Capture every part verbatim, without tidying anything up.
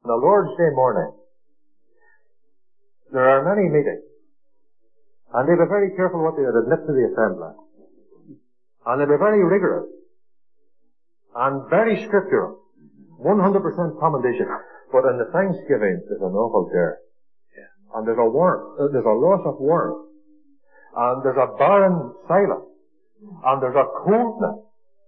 On the Lord's Day morning, there are many meetings, and they be very careful what they would admit to the assembly. And they be very rigorous, and very scriptural, one hundred percent commendation. But in the Thanksgiving, there's an awful dearth. And there's a warmth, uh, there's a loss of warmth, and there's a barren silence, and there's a coldness.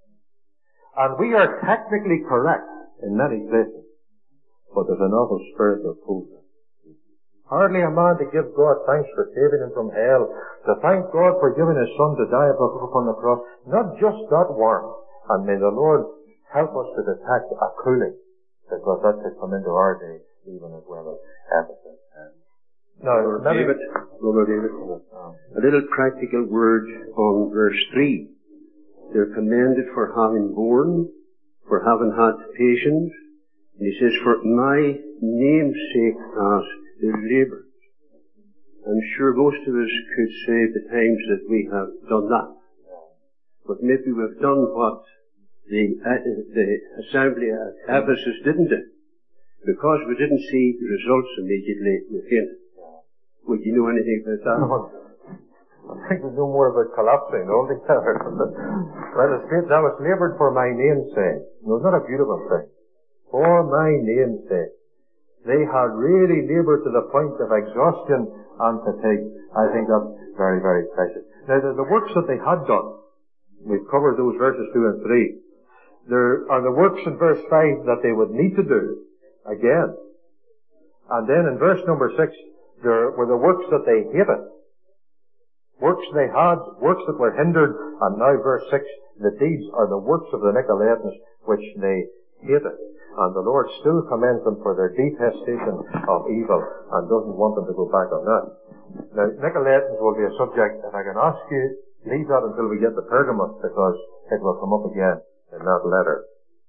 And we are technically correct in many places, but there's an awful spirit of coldness. Hardly a man to give God thanks for saving him from hell, to thank God for giving his Son to die upon the cross. Not just that warmth. And may the Lord help us to detect a cooling, because that could come into our day even as well as Ephesus. Now, Brother David, Brother David, a little practical word on verse three. They're commended for having borne, for having had patience. And he says, for my name's sake has they labored. I'm sure most of us could say the times that we have done that. But maybe we've done what the, uh, the assembly at Ephesus didn't do. Because we didn't see the results immediately within it. Would you know anything about that? No. I think we know more about collapsing altogether. Well, it's great. That was laboured for my name's sake. No, it's not a beautiful thing. For my name's sake. They had really laboured to the point of exhaustion and fatigue. I think that's very, very precious. Now, the, the works that they had done, we've covered those verses two and three. There are the works in verse five that they would need to do again. And then in verse number six, there were the works that they hated. Works they had, works that were hindered, and now verse six, the deeds are the works of the Nicolaitans which they hated. And the Lord still commends them for their detestation of evil and doesn't want them to go back on that. Now, Nicolaitans will be a subject, if I can ask you, leave that until we get to Pergamos, because it will come up again in that letter.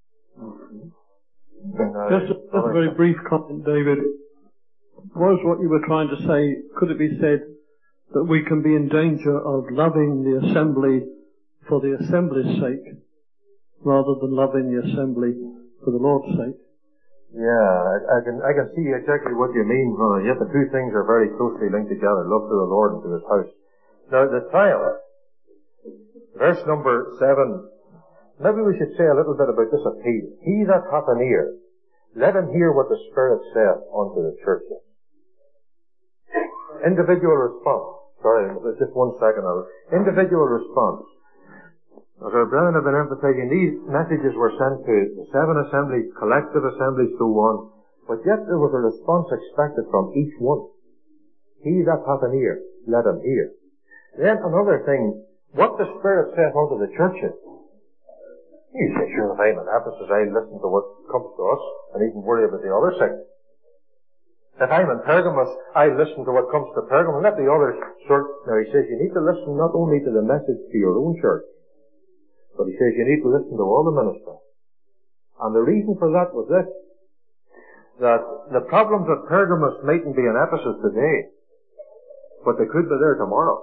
Uh, just, a, just a very brief comment, David. Was what you were trying to say, could it be said that we can be in danger of loving the assembly for the assembly's sake, rather than loving the assembly for the Lord's sake? Yeah, I, I can I can see exactly what you mean, brother. Yet the two things are very closely linked together, love to the Lord and to His house. Now, the trial, verse number seven, maybe we should say a little bit about this appeal. He that hath an ear, let him hear what the Spirit saith unto the churches. Individual response. Sorry, just one second. Individual response. As our brethren have been emphasizing, these messages were sent to the seven assemblies, collective assemblies, so on. But yet there was a response expected from each one. He that hath an ear, let him hear. Then another thing, what the Spirit saith unto the churches. You say, sure, if I'm in Ephesus, I listen to what comes to us, and even worry about the other sect. If I'm in Pergamos, I listen to what comes to Pergamos, and let the others sort. Now he says, you need to listen not only to the message to your own church, but he says you need to listen to all the ministers. And the reason for that was this, that the problems at Pergamos mightn't be in Ephesus today, but they could be there tomorrow.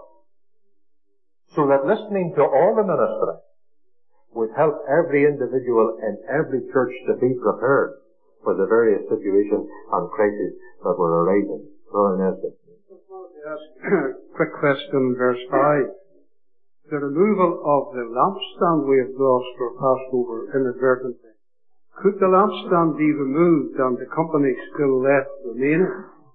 So that listening to all the ministers would help every individual in every church to be prepared for the various situations and crises that were arising. Brother Nesbitt. I just wanted to ask a quick question, verse five. The removal of the lampstand we have lost or passed over inadvertently. Could the lampstand be removed and the company still left remaining?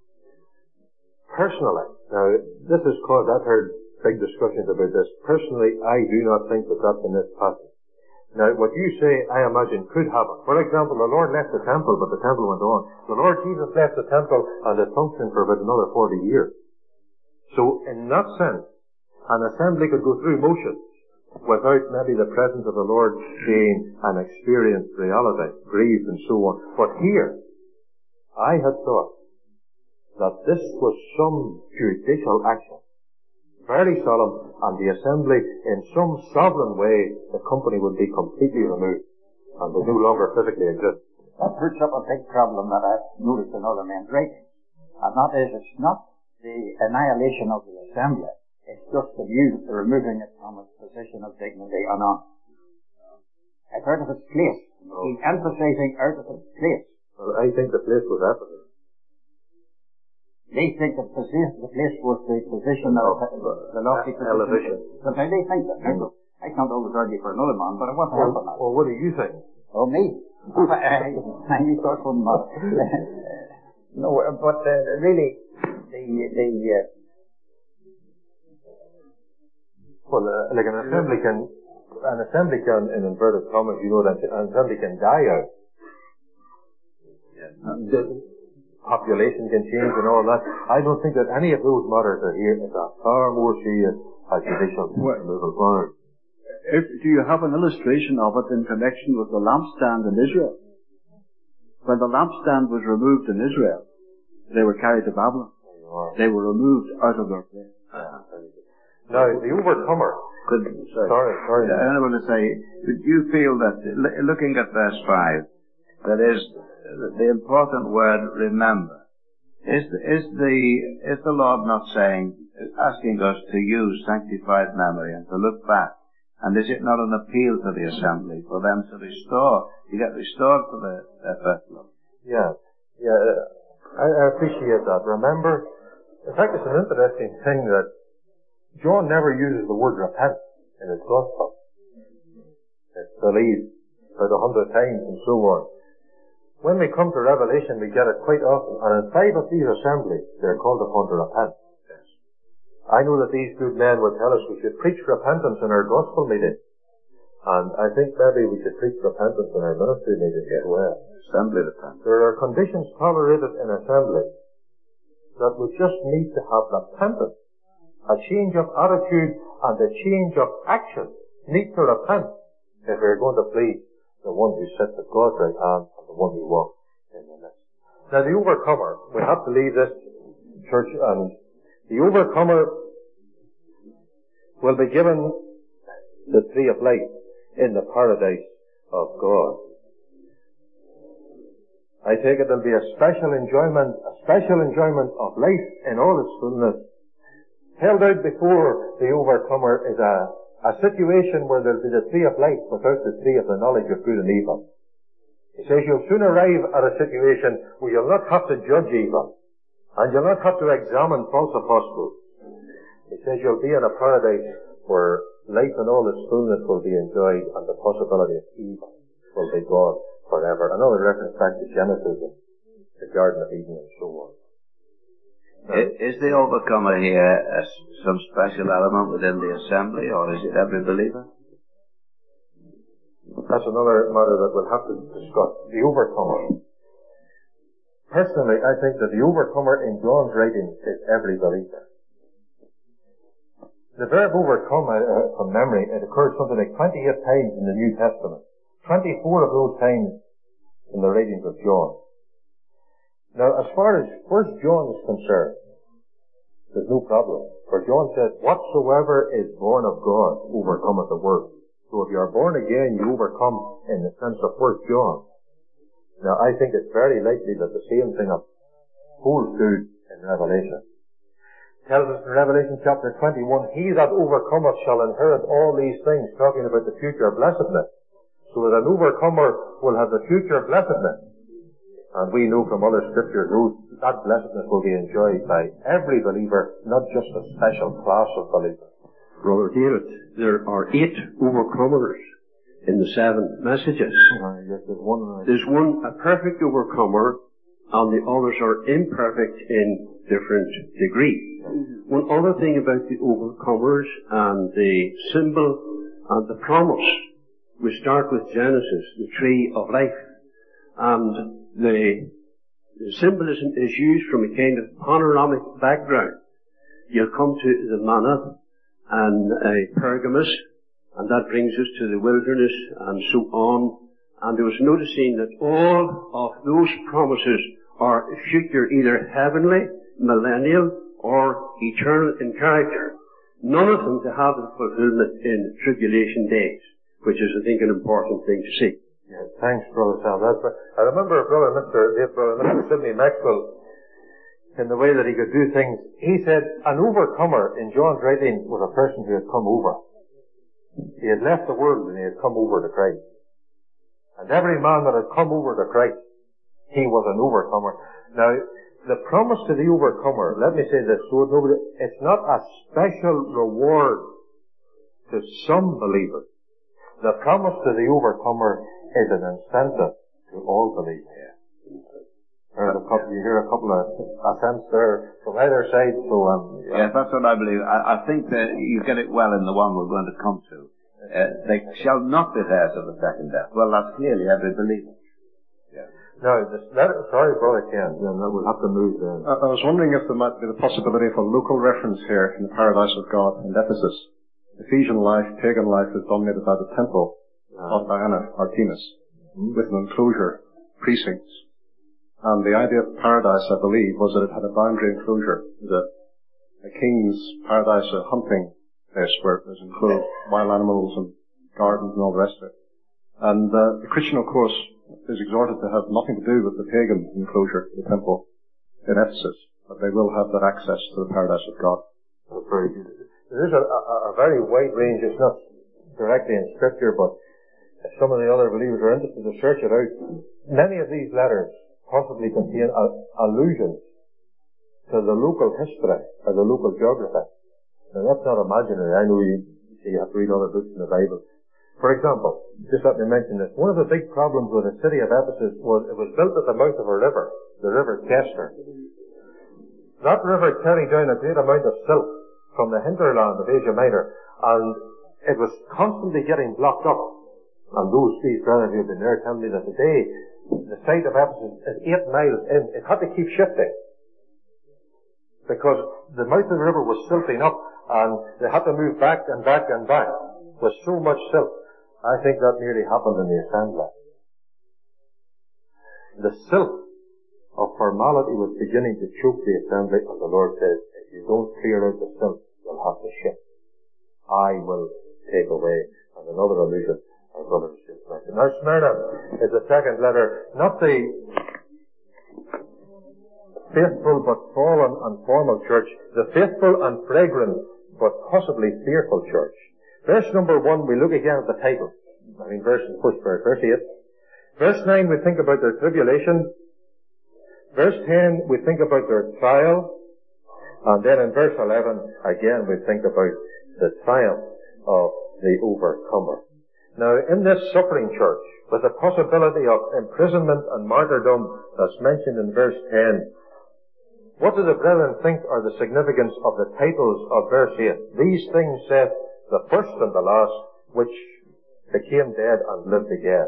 Personally, now this has caused, I've heard big discussions about this. Personally, I do not think that that's in this passage. Now, what you say, I imagine, could happen. For example, the Lord left the temple, but the temple went on. The Lord Jesus left the temple and it functioned for about another forty years. So, in that sense, an assembly could go through motions without maybe the presence of the Lord being an experienced reality, grieved and so on. But here, I had thought that this was some judicial action, very solemn, and the assembly, in some sovereign way, the company would be completely removed and would no longer physically exist. That puts up a big problem that I've noticed in other men's writings, and that is, it's not the annihilation of the assembly. It's just the view, the removing it from its position of dignity and honor. It's out of its place. He's emphasizing out of its place. Well, I think the place was Ephesus. They think the position, the place was the position of the, the lofty position. Elevation. But they think that. Mm-hmm. I can't always argue for another man, but it wasn't helping that. Well, what do you think? Oh, me? I thought from uh, no, but uh, really, the the uh, well, uh, like an assembly can, an assembly can, in inverted commas, you know, that an assembly can die out. Yeah. The population can change and all that. I don't think that any of those matters are here. It's a far more serious as judicial removal matters. If, do you have an illustration of it in connection with the lampstand in Israel? When the lampstand was removed in Israel, they were carried to Babylon. They were removed out of their place. Now, the overcomer. Could, sorry, sorry, sorry. I want to say, would you feel that, looking at verse five, that is the important word, remember. Is, is the, is the Lord not saying, asking us to use sanctified memory and to look back? And is it not an appeal to the assembly for them to restore, to get restored to the, their first love? Yeah, yeah, uh, I, I appreciate that. Remember, in fact, it's an interesting thing that John never uses the word repent in his gospel. It's believed about a hundred times and so on. When we come to Revelation, we get it quite often, and in five of these assemblies, they're called upon to repent. I know that these good men would tell us we should preach repentance in our gospel meeting. And I think maybe we should preach repentance in our ministry meeting as well. Assembly repentance. There are conditions tolerated in assembly that we just need to have repentance. A change of attitude and a change of action. Need to repent if we're going to please the one who sits at God's right hand and the one who walks in the midst. Now the overcomer, we have to leave this church, and the overcomer will be given the tree of life in the paradise of God. I take it there'll be a special enjoyment, a special enjoyment of life in all its fullness. Held out before the overcomer is a, a situation where there'll be the tree of life without the tree of the knowledge of good and evil. He says you'll soon arrive at a situation where you'll not have to judge evil. And you'll not have to examine false apostles. He says you'll be in a paradise where life in all its fullness will be enjoyed and the possibility of evil will be gone forever. Another reference back to Genesis, the Garden of Eden and so on. Now, is the overcomer here a, some special element within the assembly, or is it every believer? That's another matter that we'll have to discuss. The overcomer. Personally, I think that the overcomer in John's writing is every believer. The verb overcome, uh, from memory, it occurs something like twenty-eight times in the New Testament. twenty-four of those times in the writings of John. Now, as far as First John is concerned, there's no problem. For John says, whatsoever is born of God overcometh the world. So if you are born again, you overcome in the sense of First John. Now, I think it's very likely that the same thing holds good in Revelation. It tells us in Revelation chapter twenty-one, he that overcometh shall inherit all these things, talking about the future blessedness. So that an overcomer will have the future blessedness. And we know from other scriptures that blessedness will be enjoyed by every believer, not just a special class of believers. Brother David, there are eight overcomers in the seven messages. Uh, yes, there's one. Uh, there's one, a perfect overcomer, and the others are imperfect in different degrees. Mm-hmm. One other thing about the overcomers and the symbol and the promise. We start with Genesis, the tree of life. And the, the symbolism is used from a kind of panoramic background. You'll come to the manna and a Pergamus, and that brings us to the wilderness and so on. And there was noticing that all of those promises are future, either heavenly, millennial, or eternal in character. None of them to have the fulfillment in tribulation days, which is, I think, an important thing to see. Yeah, thanks, Brother Sam. That's right. I remember Brother Mister Dave, Brother Mister Sidney Maxwell, in the way that he could do things. He said an overcomer in John's writing was a person who had come over. He had left the world and he had come over to Christ. And every man that had come over to Christ, he was an overcomer. Now, the promise to the overcomer, let me say this, so nobody, it's not a special reward to some believers. The promise to the overcomer is an incentive to all believers. There's a couple, you hear a couple of attempts there from either side, so um, yeah. Yes, that's what I believe. I, I think that you get it well in the one we're going to come to. Uh, they shall not be theirs of the second death. Well, that's clearly every believer. Yeah. Now, this letter, sorry, Brother Ken, then we'll have to move then. I, I was wondering if there might be the possibility of a local reference here in the paradise of God in Ephesus. Ephesian life, pagan life is dominated by the temple of Diana, Artemis, mm-hmm. with an enclosure, precincts. And the idea of paradise, I believe, was that it had a boundary enclosure. The, a king's paradise, a hunting place where it was enclosed, wild animals and gardens and all the rest of it. And uh, the Christian, of course, is exhorted to have nothing to do with the pagan enclosure, the temple in Ephesus, but they will have that access to the paradise of God. That's very good. There is a, a, a very wide range. It's not directly in Scripture, but if some of the other believers are interested to search it out, many of these letters possibly contain allusions to the local history or the local geography. Now that's not imaginary. I know you, you have to read other books in the Bible. For example, just let me mention this. One of the big problems with the city of Ephesus was it was built at the mouth of a river, the river Chester. That river carried down a great amount of silt from the hinterland of Asia Minor, and it was constantly getting blocked up. And those, these brothers who have been there tell me that today the site of Ephesus is eight miles in. It had to keep shifting because the mouth of the river was silting up, and they had to move back and back and back with so much silt. I think that nearly happened in the assembly. The silt of formality was beginning to choke the assembly, and the Lord says, if you don't clear out the silt, you'll have to shift. I will take away. And another allusion, our brothers just mentioned. Now, Smyrna is the second letter, not the faithful but fallen and formal church, the faithful and fragrant but possibly fearful church. Verse number one, we look again at the title. I mean, verse, first verse, verse eight. Verse nine, we think about their tribulation. Verse ten, we think about their trial. And then in verse eleven, again, we think about the triumph of the overcomer. Now, in this suffering church, with the possibility of imprisonment and martyrdom that's mentioned in verse ten, what do the brethren think are the significance of the titles of verse eight? These things saith the first and the last, which became dead and lived again.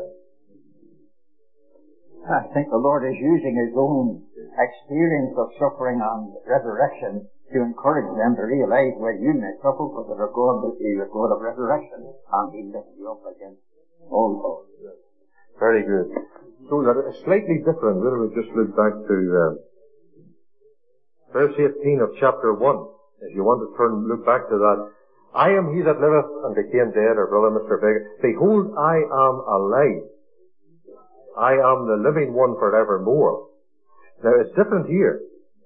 I think the Lord is using His own experience of suffering and resurrection to encourage them to realize, well, you may suffer, but there are God, He is a God of resurrection, and He lifts you up against all those. Very good. So that is slightly different. We'll just look back to uh, verse eighteen of chapter one. If you want to turn, look back to that. I am He that liveth and became dead, or brother Mister Baker. Behold, I am alive. I am the living one forevermore. Now, it's different here.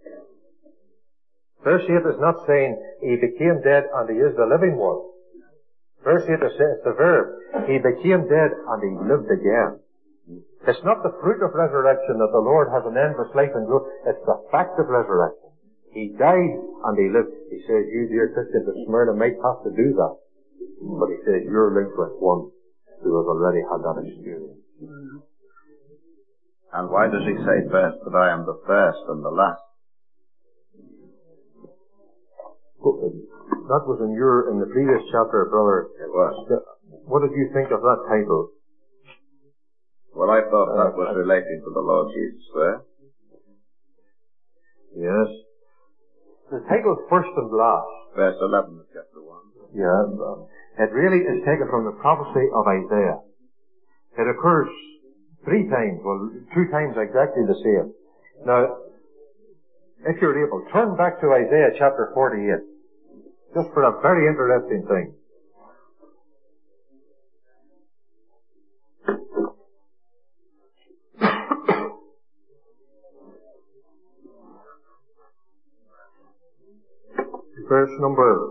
Verse eight is not saying He became dead and He is the living one. Verse eight is saying, it's the verb. He became dead and He lived again. It's not the fruit of resurrection that the Lord has an endless life and growth. It's the fact of resurrection. He died and He lived. He says, you dear Christians of Smyrna might have to do that. But He says, you're linked with one who has already had that experience. And why does He say first that I am the first and the last? That was in your, in the previous chapter, brother. It was. What did you think of that title? Well, I thought that was relating to the Lord Jesus there. Yes. The title first and last. Verse eleven of chapter one. Yeah. It really is taken from the prophecy of Isaiah. It occurs three times, well, two times exactly the same. Now, if you're able, turn back to Isaiah chapter forty-eight. Just for a very interesting thing. Verse number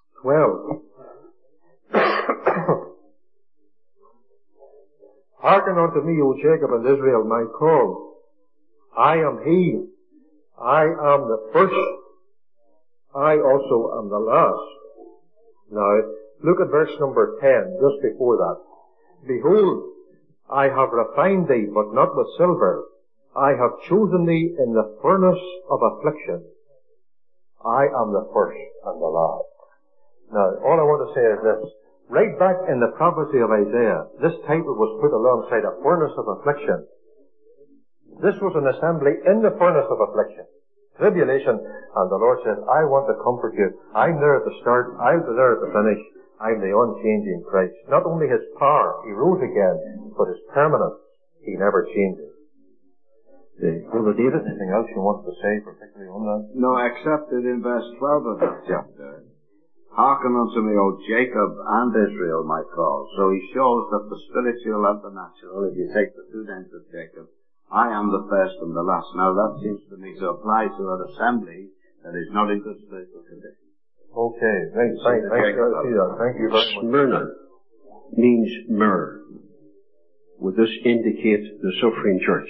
twelve. Hearken Hearken unto me, O Jacob and Israel, my call. I am he. I am the first. I also am the last. Now, look at verse number ten, just before that. Behold, I have refined thee, but not with silver. I have chosen thee in the furnace of affliction. I am the first and the last. Now, all I want to say is this. Right back in the prophecy of Isaiah, this title was put alongside a furnace of affliction. This was an assembly in the furnace of affliction. Tribulation. And the Lord says, I want to comfort you. I'm there at the start. I'll be there at the finish. I'm the unchanging Christ. Not only his power, he rose again, but his permanence, he never changes. Uh, Brother David, anything else you wanted to say particularly on that? No, except that in verse twelve of that chapter, hearken unto me, O Jacob and Israel, my call. So he shows that the spiritual and the natural, if you take the two names of Jacob, I am the first and the last. Now that seems to me to apply to an assembly that is not in good spiritual condition. Okay, thanks, thanks, thanks, thank you very much. Smyrna means myrrh. Would this indicate the suffering church?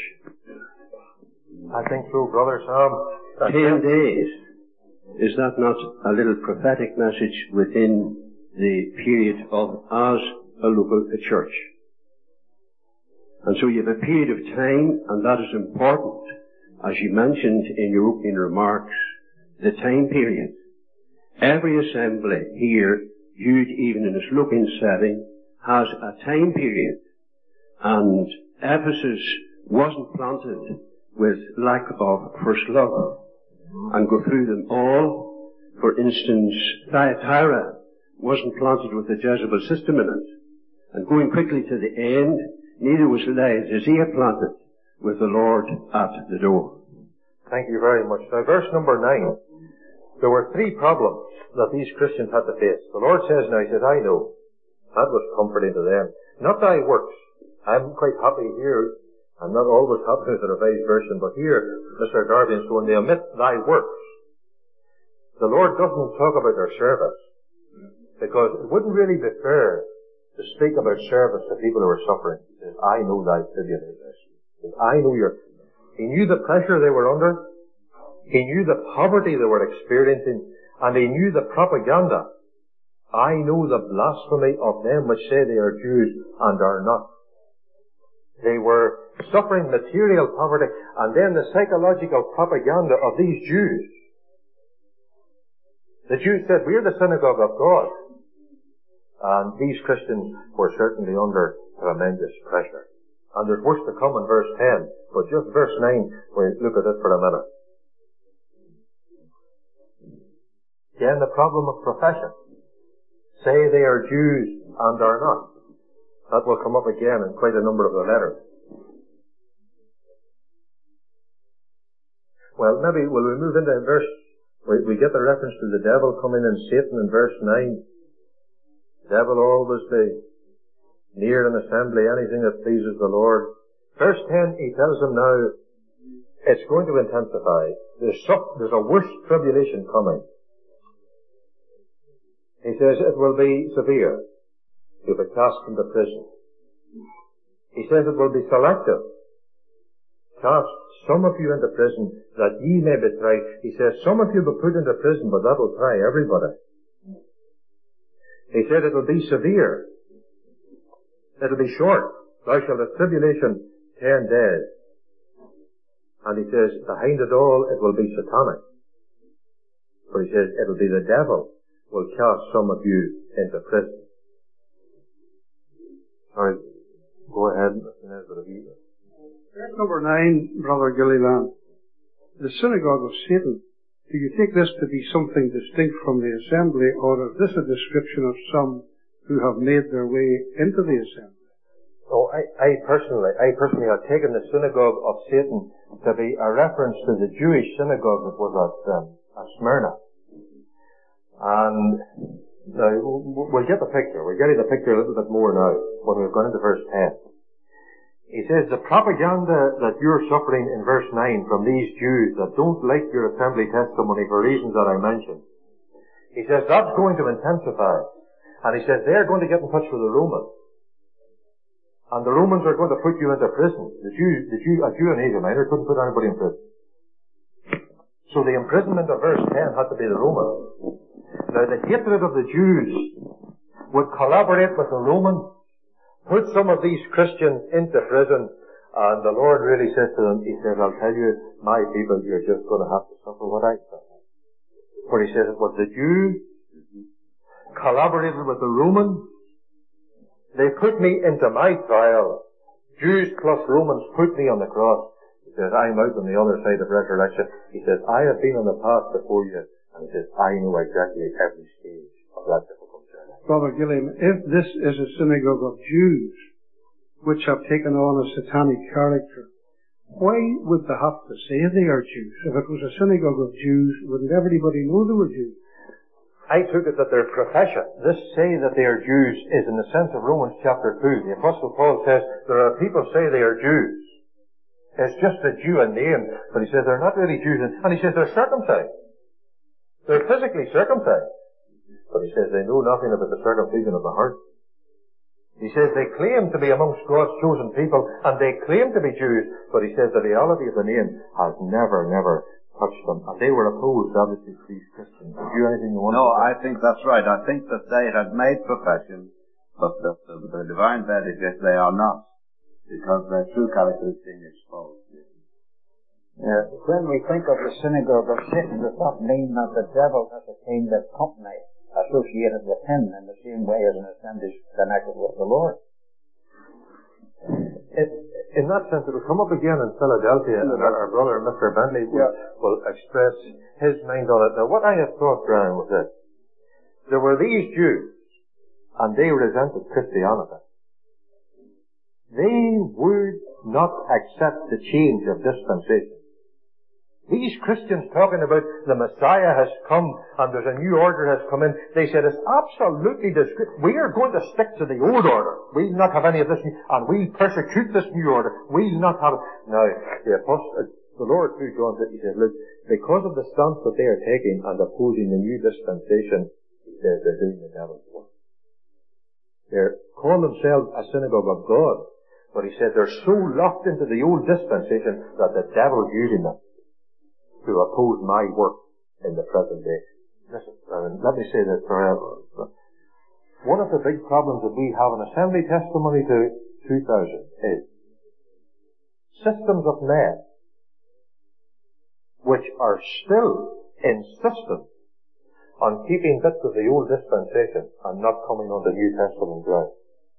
I think so, Brother Sam. Ten days. Is that not a little prophetic message within the period of as a local church? And so you have a period of time, and that is important, as you mentioned in your opening remarks, the time period. Every assembly here, viewed even in its looking setting, has a time period. And Ephesus wasn't planted with lack of first love and go through them all. For instance, Thyatira wasn't planted with the Jezebel system in it. And going quickly to the end, neither was Laodicea planted with the Lord at the door. Thank you very much. Now, verse number nine. There were three problems that these Christians had to face. The Lord says now, he says, I know. That was comforting to them. Not thy works. I'm quite happy here. I'm not always happy with the Revised Version, but here, Mister Darby and so on, they omit thy works. The Lord doesn't talk about their service, because it wouldn't really be fair to speak about service to people who are suffering. He says, I know thy tribulation. He says, I know your... He knew the pressure they were under. He knew the poverty they were experiencing, and he knew the propaganda. I know the blasphemy of them which say they are Jews and are not. They were suffering material poverty, and then the psychological propaganda of these Jews. The Jews said, we're the synagogue of God. And these Christians were certainly under tremendous pressure. And there's worse to come in verse ten, but just verse nine, we'll look at it for a minute. Again, the problem of profession. Say they are Jews and are not. That will come up again in quite a number of the letters. Well, maybe will we move into verse, we, we get the reference to the devil coming in Satan in verse nine. Devil always be near an assembly, anything that pleases the Lord. Verse ten, he tells them now, it's going to intensify. There's, some, there's a worse tribulation coming. He says it will be severe. You'll be cast into prison. He says it will be selective. Cast some of you into prison that ye may be tried. He says some of you will be put into prison, but that will try everybody. He said it will be severe. It'll be short. Thou shalt have tribulation ten days. And he says behind it all it will be satanic. But he says it'll be the devil will cast some of you into prison. Sorry, go ahead. Verse number nine, Brother Gilliland. The synagogue of Satan. Do you take this to be something distinct from the assembly, or is this a description of some who have made their way into the assembly? Oh, I, I personally, I personally have taken the synagogue of Satan to be a reference to the Jewish synagogue that was at, um, at Smyrna. And now, we'll get the picture. We're getting the picture a little bit more now when we've gone into verse ten. He says the propaganda that you're suffering in verse nine from these Jews that don't like your assembly testimony for reasons that I mentioned. He says that's going to intensify. And he says they're going to get in touch with the Romans. And the Romans are going to put you into prison. The Jew, the Jew, a Jew in Asia Minor couldn't put anybody in prison. So the imprisonment of verse ten had to be the Romans. Now the hatred of the Jews would collaborate with the Romans, put some of these Christians into prison, and the Lord really says to them, He says, I'll tell you, my people, you're just going to have to suffer what I suffer. For He says it was the Jews collaborated with the Romans. They put me into my trial. Jews plus Romans put me on the cross. He says, I'm out on the other side of resurrection. He says, I have been on the path before you. And he says, I know exactly every stage of that difficult journey. Brother Gilliam, if this is a synagogue of Jews, which have taken on a satanic character, why would they have to say they are Jews? If it was a synagogue of Jews, wouldn't everybody know they were Jews? I took it that their profession, this say that they are Jews, is in the sense of Romans chapter two. The Apostle Paul says, there are people say they are Jews. It's just a Jew in name, but he says they're not really Jews. And he says they're circumcised. They're physically circumcised. But he says they know nothing about the circumcision of the heart. He says they claim to be amongst God's chosen people, and they claim to be Jews, but he says the reality of the name has never, never touched them. And they were opposed, obviously, to these Christians. Did you anything you want No, to say? I think that's right. I think that they had made profession, but the, the, the divine verdict is they are not, because their true character is being exposed. Yeah. When we think of the synagogue of Satan, does that mean that the devil has a kind of company associated with him in the same way as an assembly connected with the Lord? It, in that sense, it will come up again in Philadelphia, and our, our brother, Mister Bentley, will, Yeah. will express his mind on it. Now, what I have thought, Brian, was this. There were these Jews, and they resented Christianity. They would not accept the change of dispensation. These Christians talking about the Messiah has come and there's a new order has come in, they said it's absolutely discreet. We are going to stick to the old order. We'll not have any of this new, and we'll persecute this new order. We'll not have it. Now, the apostle, the Lord through John said, he said, look, because of the stance that they are taking and opposing the new dispensation, he says they're doing the devil's work. They're calling themselves a synagogue of God, but he said they're so locked into the old dispensation that the devil's using them to oppose my work in the present day. Listen, uh, let me say this forever. One of the big problems that we have in Assembly Testimony to two thousand is systems of men which are still insistent on keeping bits of the old dispensation and not coming on the New Testament ground.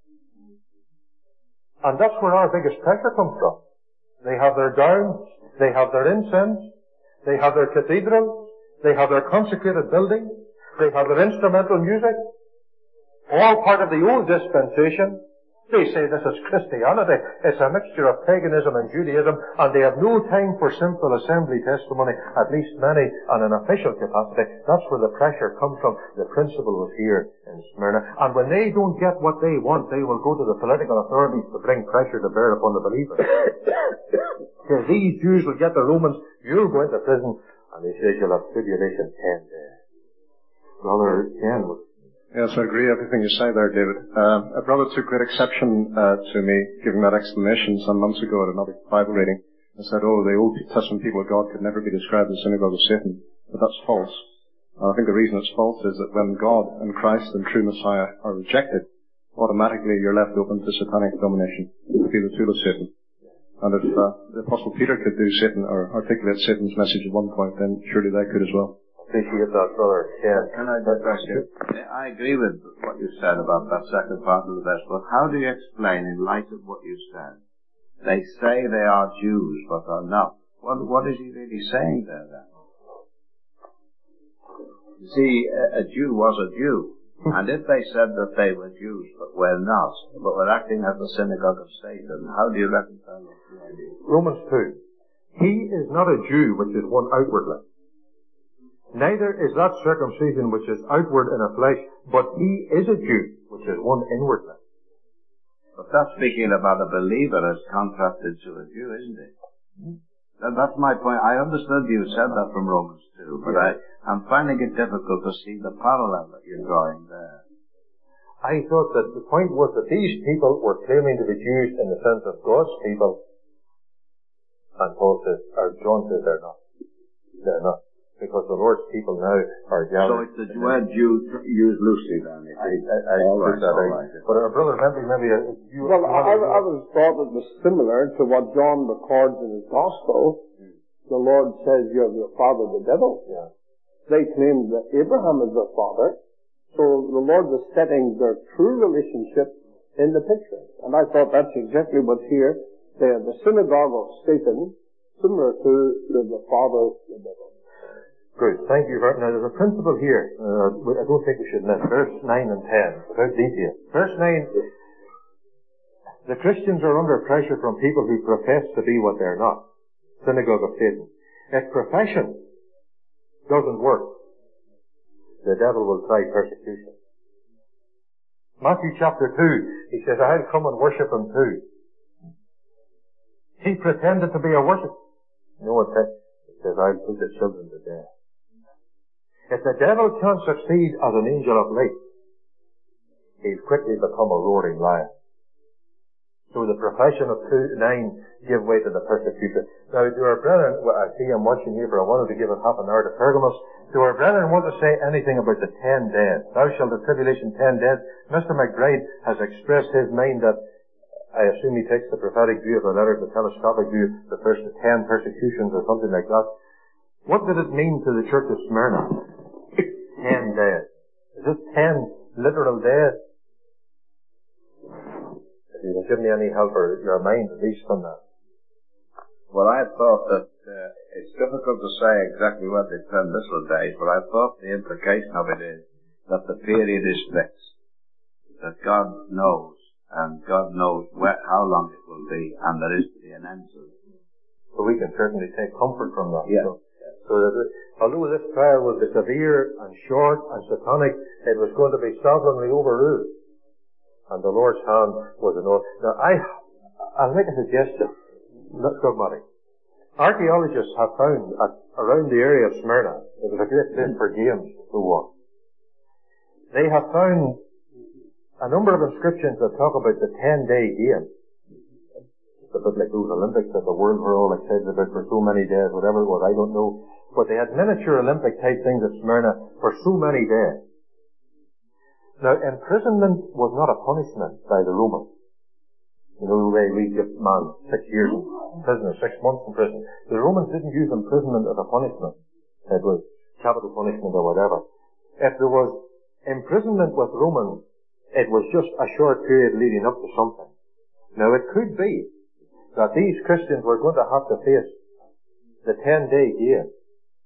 And that's where our biggest pressure comes from. They have their gowns, they have their incense, they have their cathedrals, they have their consecrated buildings, they have their instrumental music, all part of the old dispensation. They say this is Christianity. It's a mixture of paganism and Judaism, and they have no time for simple assembly testimony, at least many on an official capacity. That's where the pressure comes from. The principle was here in Smyrna. And when they don't get what they want, they will go to the political authorities to bring pressure to bear upon the believers. Because these Jews will get the Romans, you'll go into prison, and they say you'll have tribulation ten days. Brother Ken was Yes, I agree with everything you say there, David. Uh, a brother took great exception uh, to me giving that explanation some months ago at another Bible reading and said, oh, the Old Testament people of God could never be described as the synagogue of Satan. But that's false. And I think the reason it's false is that when God and Christ and true Messiah are rejected, automatically you're left open to satanic domination, to be the tool of Satan. And if uh, the Apostle Peter could do Satan or articulate Satan's message at one point, then surely they could as well. Appreciate that, brother. Yeah. Can I just ask you? I agree with what you said about that second part of the verse, but how do you explain, in light of what you said, they say they are Jews but are not? What, what is he really saying there then? You see, a, a Jew was a Jew, and if they said that they were Jews but were not, but were acting as the synagogue of Satan, how do you reconcile those two ideas? Romans two. He is not a Jew which is one outwardly. Neither is that circumcision which is outward in the flesh, but he is a Jew, which is one inwardly. But that's speaking about a believer as contrasted to a Jew, isn't it? Mm-hmm. That, that's my point. I understood you said that from Romans two, but yeah. I, I'm finding it difficult to see the parallel that you're drawing there. I thought that the point was that these people were claiming to be Jews in the sense of God's people, and Paul says, or John says they're not. They're not. Because the Lord's people now are gathered. So it's the word Jew used loosely then. I, I, I all right, that all right. right. But our brother, maybe, maybe uh, you... Well, I, I was thought it was similar to what John records in his Gospel. Hmm. The Lord says, you have your father the devil. Yeah. They claimed that Abraham is their father. So the Lord was setting their true relationship in the picture. And I thought that's exactly what's here. They are the synagogue of Satan, similar to the, the father the devil. Good. Thank you very much. Now, there's a principle here. Uh, I don't think we should miss. Verse nine and ten. Without detail. Verse nine. The Christians are under pressure from people who profess to be what they're not. Synagogue of Satan. If profession doesn't work, the devil will try persecution. Matthew chapter two. He says, I'll come and worship him too. He pretended to be a worship. You know what that? He says, I'll put the children to death. If the devil can't succeed as an angel of light, he'll quickly become a roaring lion. So the profession of two, nine give way to the persecutor. Now, to our brethren, well, I see I'm watching here, but I wanted to give it half an hour to Pergamos. Do our brethren want to say anything about the ten dead? Thou shalt the tribulation ten dead. Mister McBride has expressed his mind that, I assume he takes the prophetic view of the letter, the telescopic view, refers to ten persecutions or something like that. What did it mean to the church of Smyrna? Ten dead. Is this ten literal dead? If you can give me any help or your mind at least on that. Well, I thought that uh, it's difficult to say exactly what the ten literal days, but I thought the implication of it is that the period is fixed. That God knows, and God knows where, how long it will be, and there is to be an end to it. So we can certainly take comfort from that. Yeah. So, so that it, although this trial will be severe and short and satanic, it was going to be sovereignly overruled. And the Lord's hand was in all. Now, I, I'll make a suggestion. Not dogmatic. Archaeologists have found at, around the area of Smyrna, it was a great place for games to go on. They have found a number of inscriptions that talk about the ten-day game. It's a bit like those Olympics that the world were all excited about for so many days, whatever it was, I don't know. But they had miniature Olympic type things at Smyrna for so many days. Now, imprisonment was not a punishment by the Romans. You know, the way we give man six years in prison or six months in prison. The Romans didn't use imprisonment as a punishment. It was capital punishment or whatever. If there was imprisonment with Romans, it was just a short period leading up to something. Now, it could be that these Christians were going to have to face the ten-day game.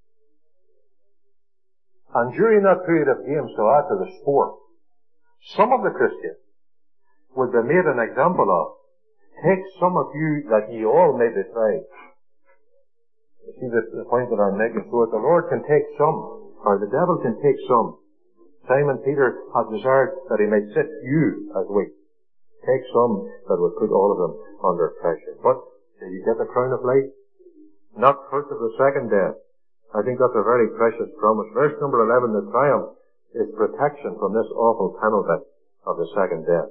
And during that period of games, to add to the sport, some of the Christians would be made an example of. Take some of you that ye all may be tried. You see the, the point that I'm making? So that the Lord can take some, or the devil can take some. Simon Peter had desired that he might set you as weak. Take some that would put all of them under pressure. But did you get the crown of life? Not first of the second death. I think that's a very precious promise. Verse number eleven, the triumph is protection from this awful penalty of the second death.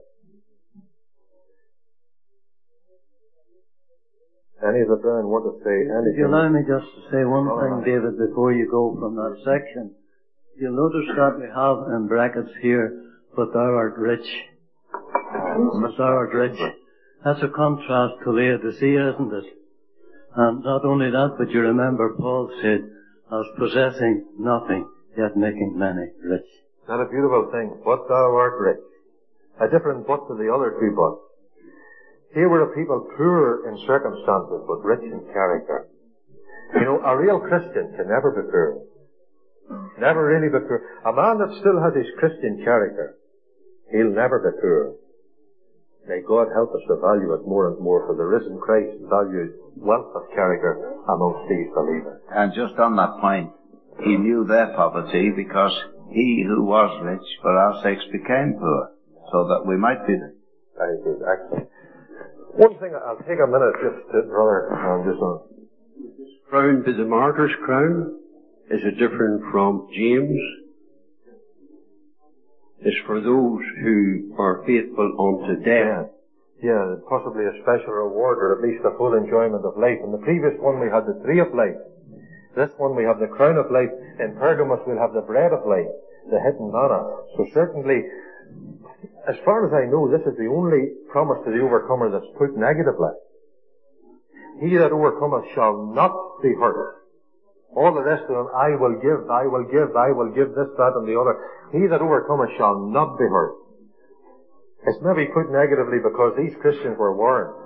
Any of the brethren want to say anything? If you allow me just to say one oh, thing, David, before you go from that section. You'll notice that we have in brackets here, but thou art rich. But thou art rich. That's a contrast to Laodicea, isn't it? And not only that, but you remember Paul said, as possessing nothing, yet making many rich. Not a beautiful thing. But thou art rich. A different but to the other two buts. Here were a people poor in circumstances, but rich in character. You know, a real Christian can never be poor. Never really be poor. A man that still has his Christian character, he'll never be poor. May God help us to value it more and more, for the risen Christ valued wealth of character amongst these believers. And just on that point, he knew their poverty because he who was rich for our sakes became poor, so that we might be rich. Very good, excellent. One thing, I'll take a minute just to, brother, um, just on. This crown be the martyr's crown. Is it different from James? is for those who are faithful unto death. Yeah, possibly a special reward or at least a full enjoyment of life. In the previous one we had the tree of life. This one we have the crown of life. In Pergamos we'll have the bread of life, the hidden manna. So certainly, as far as I know, this is the only promise to the overcomer that's put negatively. He that overcometh shall not be hurt. All the rest of them, I will give, I will give, I will give this, that and the other. He that overcometh shall not be hurt. It's maybe put negatively because these Christians were warned.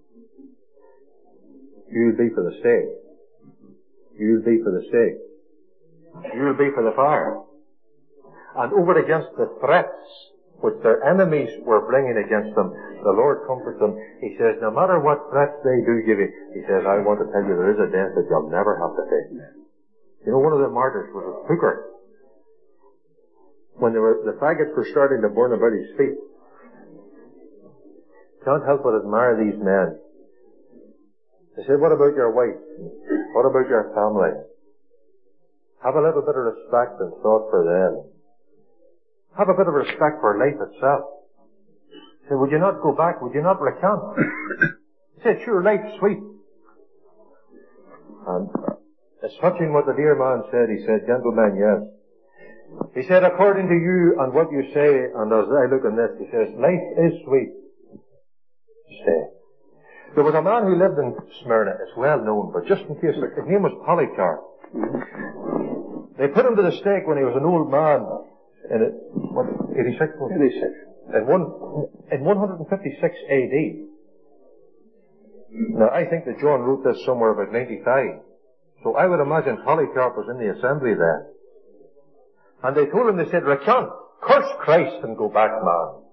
You'll be for the stake. You'll be for the stake. You'll be for the fire. And over against the threats which their enemies were bringing against them, the Lord comforts them. He says, no matter what threats they do give you, He says, I want to tell you there is a death that you'll never have to face. You know, one of the martyrs was a hooker. When they were, the faggots were starting to burn about his feet, can't help but admire these men. They said, what about your wife? What about your family? Have a little bit of respect and thought for them. Have a bit of respect for life itself. He said, would you not go back? Would you not recant? He said, sure, life's sweet. And it's touching what the dear man said. He said, gentlemen, yes. He said, according to you and what you say, and as I look on this, he says, life is sweet. Stay. There was a man who lived in Smyrna, it's well known, but just in case, his name was Polycarp. They put him to the stake when he was an old man, in it, what, eighty-six? eighty-six. In one, in one fifty-six A D. Now, I think that John wrote this somewhere about ninety-five. So I would imagine Polycarp was in the assembly there. And they told him, they said, recant, curse Christ and go back, man.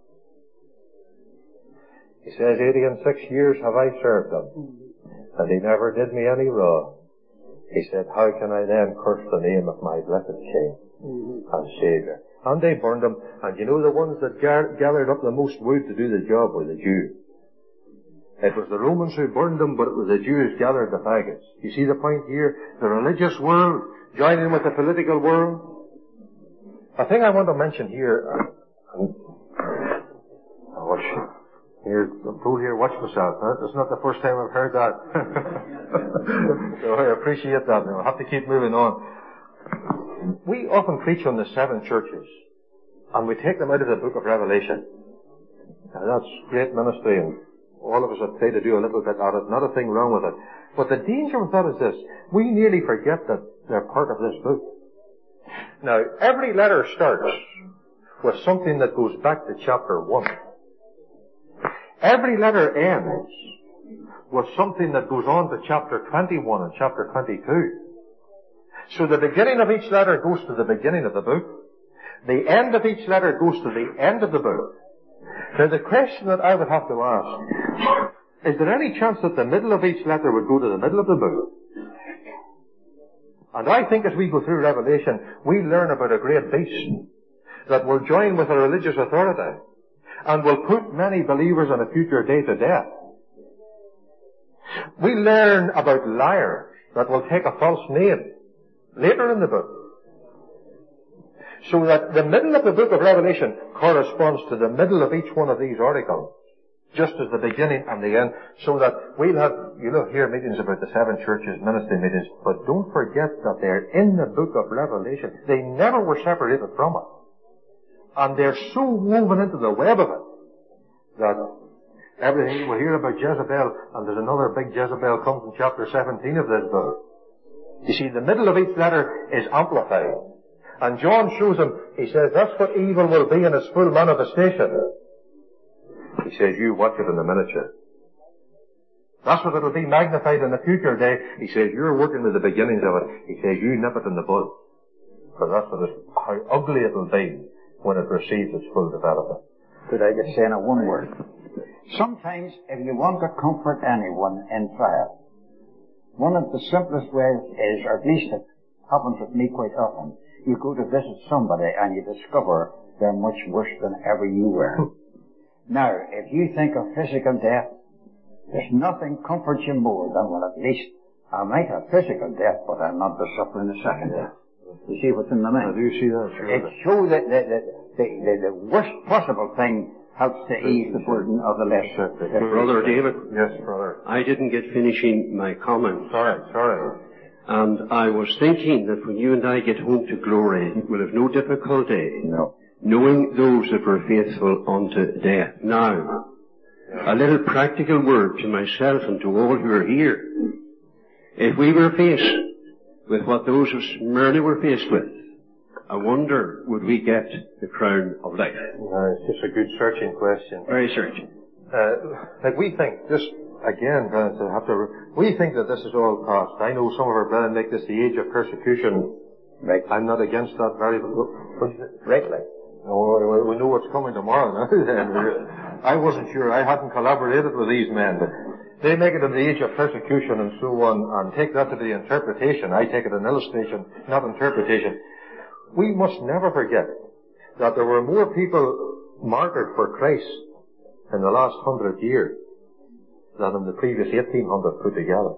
He says, eighty and six years have I served him, and he never did me any wrong. He said, how can I then curse the name of my blessed King and Saviour? And they burned him, and you know the ones that gathered up the most wood to do the job were the Jews. It was the Romans who burned them, but it was the Jews gathered the faggots. You see the point here? The religious world joining with the political world. A thing I want to mention here, and, oh, watch, here, I'm told here, watch myself. Huh? It's not the first time I've heard that. So I appreciate that. Now, I'll have to keep moving on. We often preach on the seven churches, and we take them out of the book of Revelation. Now, that's great ministry, and all of us have tried to do a little bit at it. Not a thing wrong with it. But the danger with that is this. We nearly forget that they're part of this book. Now, every letter starts with something that goes back to chapter one. Every letter ends with something that goes on to chapter twenty-one and chapter twenty-two. So the beginning of each letter goes to the beginning of the book. The end of each letter goes to the end of the book. Now the question that I would have to ask, is there any chance that the middle of each letter would go to the middle of the book? And I think as we go through Revelation, we learn about a great beast that will join with a religious authority and will put many believers on a future day to death. We learn about liars that will take a false name later in the book. So that the middle of the book of Revelation corresponds to the middle of each one of these articles, just as the beginning and the end, so that we'll have, you'll hear meetings about the seven churches, ministry meetings, but don't forget that they're in the book of Revelation. They never were separated from it. And they're so woven into the web of it that everything we'll hear about Jezebel, and there's another big Jezebel comes in chapter seventeen of this book. You see, the middle of each letter is amplified. And John shows him, he says, that's what evil will be in its full manifestation. He says, you watch it in the miniature. That's what it'll be magnified in the future day. He says, you're working with the beginnings of it. He says, you nip it in the bud. Because that's what it's, how ugly it'll be when it receives its full development. Could I just say in a one word? Sometimes, if you want to comfort anyone in trial, one of the simplest ways is, or at least it happens with me quite often, you go to visit somebody and you discover they're much worse than ever you were. Now, if you think of physical death, there's nothing comforts you more than, well, at least I might have physical death, but I'll not be suffering the second death. You see what's in my mind? I do see that, sure. It shows that the, the, the, the, the worst possible thing helps to ease the burden of the less. Brother David? Yes, brother. I didn't get finishing my comment. Sorry, sorry. And I was thinking that when you and I get home to glory, we'll have no difficulty no. knowing those that were faithful unto death. Now, a little practical word to myself and to all who are here. If we were faced with what those of Smyrna were faced with, I wonder, would we get the crown of life? Uh, it's just a good searching question. Very searching. Uh, like we think, just again, brethren, to have to, we think that this is all past. I know some of our brethren make this the age of persecution. Right. I'm not against that very, right, like. No, we know what's coming tomorrow now. I wasn't sure. I hadn't collaborated with these men, but they make it in the age of persecution and so on, and take that to be interpretation. I take it an illustration, not interpretation. We must never forget that there were more people martyred for Christ in the last hundred years than in the previous eighteen hundred put together.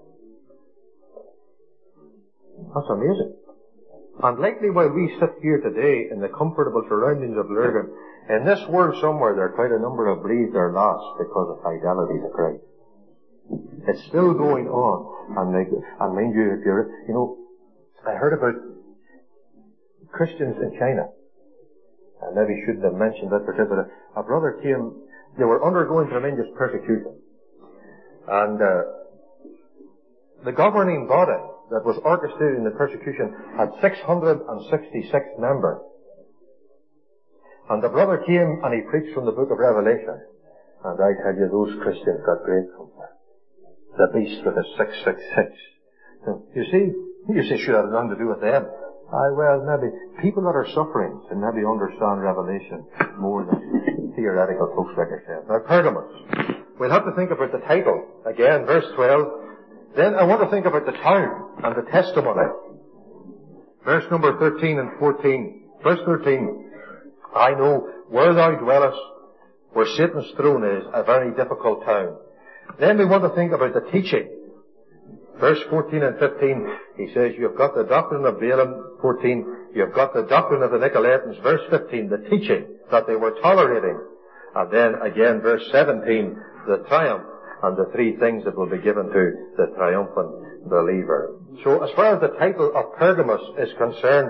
That's amazing. And likely while we sit here today in the comfortable surroundings of Lurgan, in this world somewhere there are quite a number of breathed their last because of fidelity to Christ. It's still going on. And, like, and mind you, if you're, you know, I heard about Christians in China. I maybe shouldn't have mentioned that particular. A brother came, they were undergoing tremendous persecution. And uh, the governing body that was orchestrating the persecution had six hundred sixty-six members. And the brother came and he preached from the book of Revelation. And I tell you, those Christians got great comfort. The beast with the six six six. You see, you see, should have nothing to do with them. I, well, maybe people that are suffering can maybe understand Revelation more than theoretical folks like yourself. Now, Pergamos. We'll have to think about the title. Again, verse twelve. Then I want to think about the town and the testimony. Verse number thirteen and fourteen. Verse thirteen. I know where thou dwellest, where Satan's throne is, a very difficult town. Then we want to think about the teaching. Verse fourteen and fifteen, he says, you've got the doctrine of Balaam. fourteen, you've got the doctrine of the Nicolaitans. Verse fifteen, the teaching that they were tolerating. And then again, verse seventeen, the triumph and the three things that will be given to the triumphant believer. So as far as the title of Pergamos is concerned,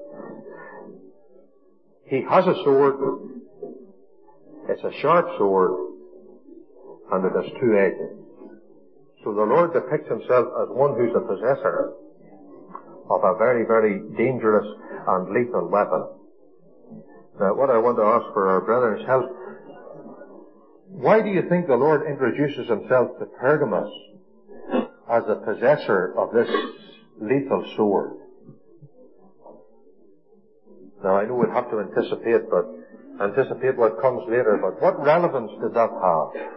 he has a sword. It's a sharp sword, and it has two edges. So the Lord depicts himself as one who's the possessor of a very, very dangerous and lethal weapon. Now, what I want to ask for our brethren's help, why do you think the Lord introduces himself to Pergamos as the possessor of this lethal sword? Now, I know we'll have to anticipate, but anticipate what comes later, but what relevance did that have?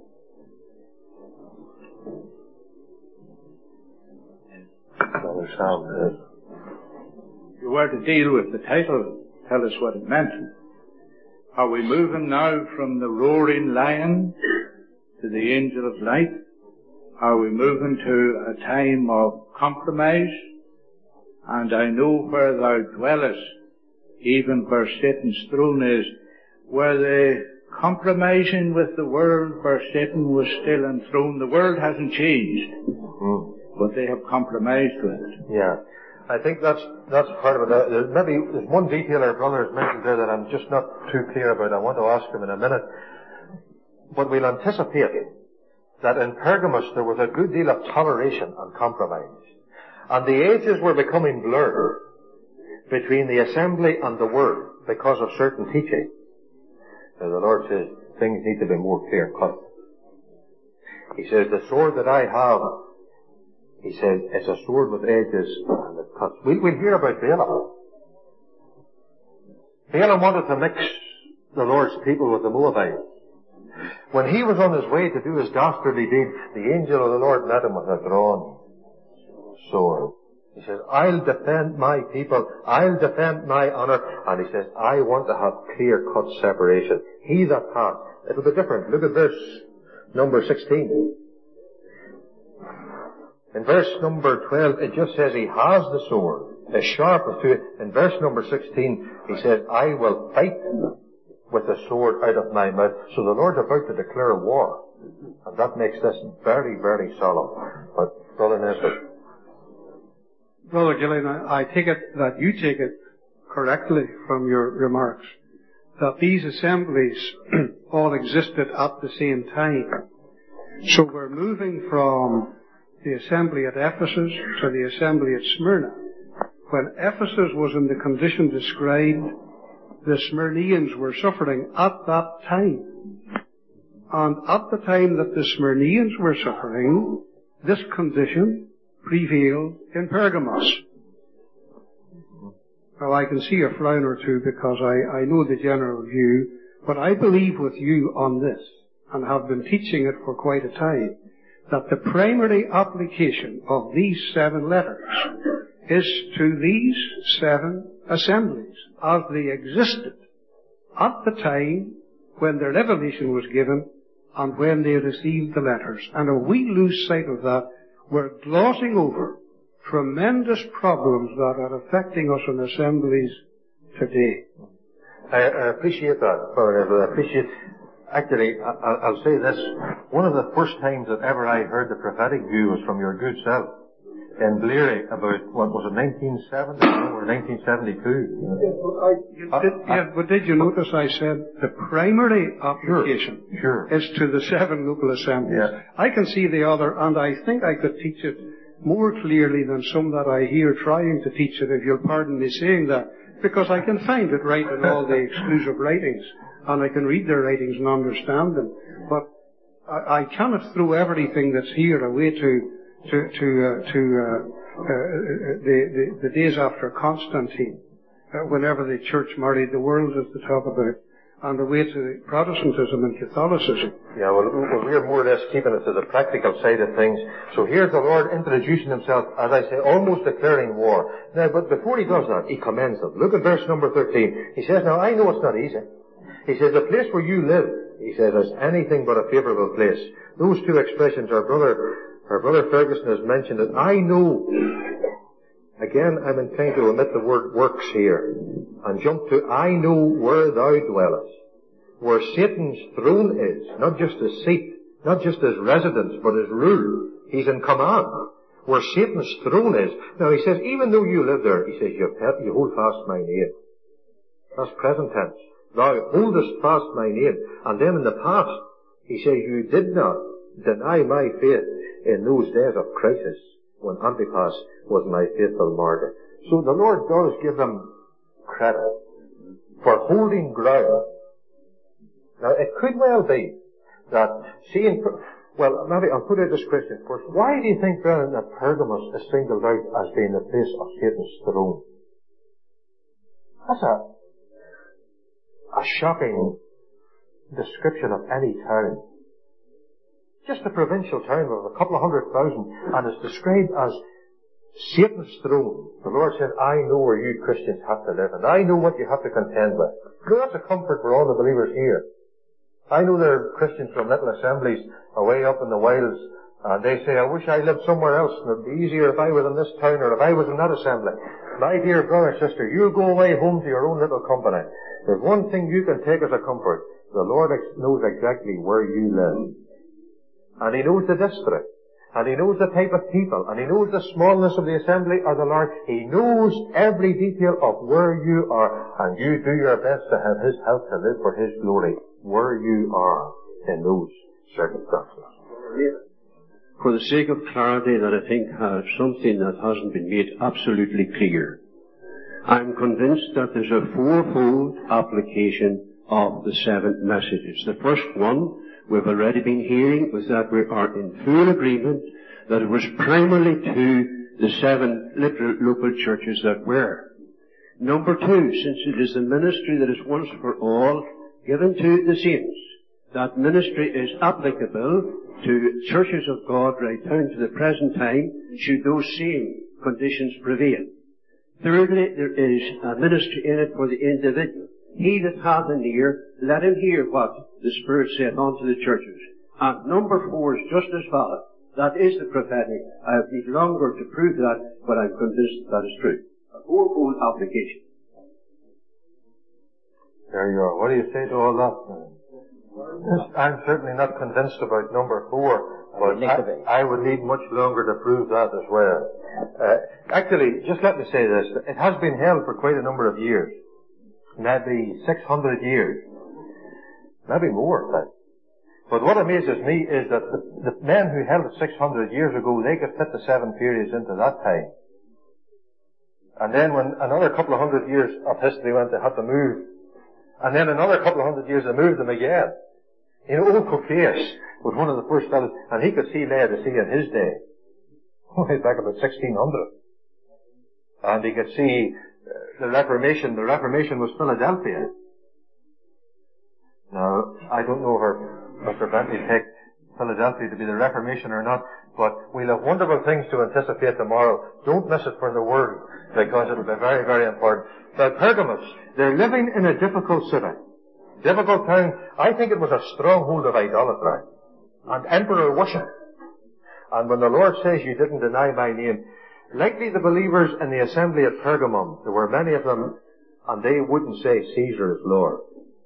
If you were to deal with the title, tell us what it meant. Are we moving now from the roaring lion to the angel of light? Are we moving to a time of compromise? And I know where thou dwellest, even where Satan's throne is. Were they compromising with the world where Satan was still enthroned? The world hasn't changed. Mm-hmm. But they have compromised with it. Yeah. I think that's, that's part of it. Uh, maybe there's one detail our brother has mentioned there that I'm just not too clear about. I want to ask him in a minute. But we'll anticipate that in Pergamos there was a good deal of toleration and compromise. And the edges were becoming blurred between the assembly and the word because of certain teaching. Now the Lord says things need to be more clear cut. He says, the sword that I have, he says, it's a sword with edges and it cuts. We'll, we'll hear about Balaam. Balaam wanted to mix the Lord's people with the Moabites. When he was on his way to do his dastardly deed, the angel of the Lord met him with a drawn sword. He says, I'll defend my people. I'll defend my honor. And he says, I want to have clear-cut separation. He that hath. It'll be different. Look at verse number sixteen. In verse number twelve, it just says he has the sword. as sharp as two. In verse number sixteen, he says, I will fight with the sword out of my mouth. So the Lord's about to declare war. And that makes this very, very solemn. But, Brother Nesbitt. Brother Gillian, I, I take it that you take it correctly from your remarks that these assemblies all existed at the same time. So we're moving from the assembly at Ephesus to the assembly at Smyrna. When Ephesus was in the condition described, the Smyrnians were suffering at that time. And at the time that the Smyrnians were suffering, this condition prevailed in Pergamos. Well, I can see a frown or two because I, I know the general view, but I believe with you on this, and have been teaching it for quite a time, that the primary application of these seven letters is to these seven assemblies as they existed at the time when the revelation was given and when they received the letters. And if we lose sight of that, we're glossing over tremendous problems that are affecting us in assemblies today. I, I appreciate that, Brother Neville. I appreciate, actually, I, I'll say this. One of the first times that ever I heard the prophetic view was from your good self in Bleary about, what was it, nineteen seventy or nineteen seventy-two? Yes, but, I, did, uh, yes, but did you notice I said the primary application sure, sure. is to the seven local assemblies? Yeah. I can see the other, and I think I could teach it more clearly than some that I hear trying to teach it, if you'll pardon me saying that, because I can find it right in all the exclusive writings, and I can read their writings and understand them. But I, I cannot throw everything that's here away to to to uh, to uh, uh, the, the the days after Constantine, uh, whenever the church married the world, as they talk about, and away to Protestantism and Catholicism. Yeah, well, we're more or less keeping it to the practical side of things. So here's the Lord introducing himself, as I say, almost declaring war. Now, but before he does that, he commends them. Look at verse number thirteen. He says, now I know it's not easy. He says, the place where you live, he says, is anything but a favourable place. Those two expressions, our brother, our brother Ferguson has mentioned it. I know. Again, I'm inclined to omit the word works here and jump to, I know where thou dwellest, where Satan's throne is, not just his seat, not just his residence, but his rule. He's in command. Where Satan's throne is. Now he says, even though you live there, he says, you, you hold fast my name. That's present tense. Thou holdest fast my name. And then in the past, he says, you did not deny my faith in those days of crisis when Antipas was my faithful martyr. So the Lord does give them credit for holding ground. Now it could well be that seeing, well maybe I'll put out this question first. Why do you think, Brennan, that Pergamos is singled out as being the place of Satan's throne? That's a, a shocking description of any town. Just a provincial town of a couple of hundred thousand, and it's described as Satan's throne. The Lord said, I know where you Christians have to live, and I know what you have to contend with. No, that's a comfort for all the believers here. I know there are Christians from little assemblies away up in the wilds, and they say, I wish I lived somewhere else, and it'd be easier if I was in this town, or if I was in that assembly. My dear brother, sister, you go away home to your own little company. There's one thing you can take as a comfort. The Lord knows exactly where you live. And he knows the district. And he knows the type of people. And he knows the smallness of the assembly or the large. He knows every detail of where you are. And you do your best to have his help to live for his glory where you are in those circumstances. For the sake of clarity that I think has something that hasn't been made absolutely clear, I'm convinced that there's a fourfold application of the seven messages. The first one we've already been hearing was that we are in full agreement that it was primarily to the seven literal local churches that were. Number two, since it is the ministry that is once for all given to the saints, that ministry is applicable to churches of God right down to the present time, should those same conditions prevail. Thirdly, there is a ministry in it for the individual. He that hath an ear, let him hear what the Spirit saith unto the churches. And number four is just as valid. That is the prophetic. I have need longer to prove that, but I'm convinced that is true. A fourfold application. There you are. What do you say to all that? I'm certainly not convinced about number four, but I, I would need much longer to prove that as well. Uh, actually, just let me say this. It has been held for quite a number of years. Maybe six hundred years. Maybe more, in fact. But what amazes me is that the, the men who held it six hundred years ago, they could fit the seven periods into that time. And then when another couple of hundred years of history went, they had to move. And then another couple of hundred years, they moved them again. You know, old Cocceius was one of the first fellows, and he could see Laodicea in his day. Way back about sixteen hundred. And he could see uh, the Reformation. The Reformation was Philadelphia. Now, I don't know if Mister Bentley picked Philadelphia to be the Reformation or not, but we'll have wonderful things to anticipate tomorrow. Don't miss it for the word, because it'll be very, very important. Now, Pergamos, they're living in a difficult city. Difficult town. I think it was a stronghold of idolatry and emperor worship. And when the Lord says you didn't deny my name, likely the believers in the assembly at Pergamum, there were many of them, and they wouldn't say Caesar is Lord,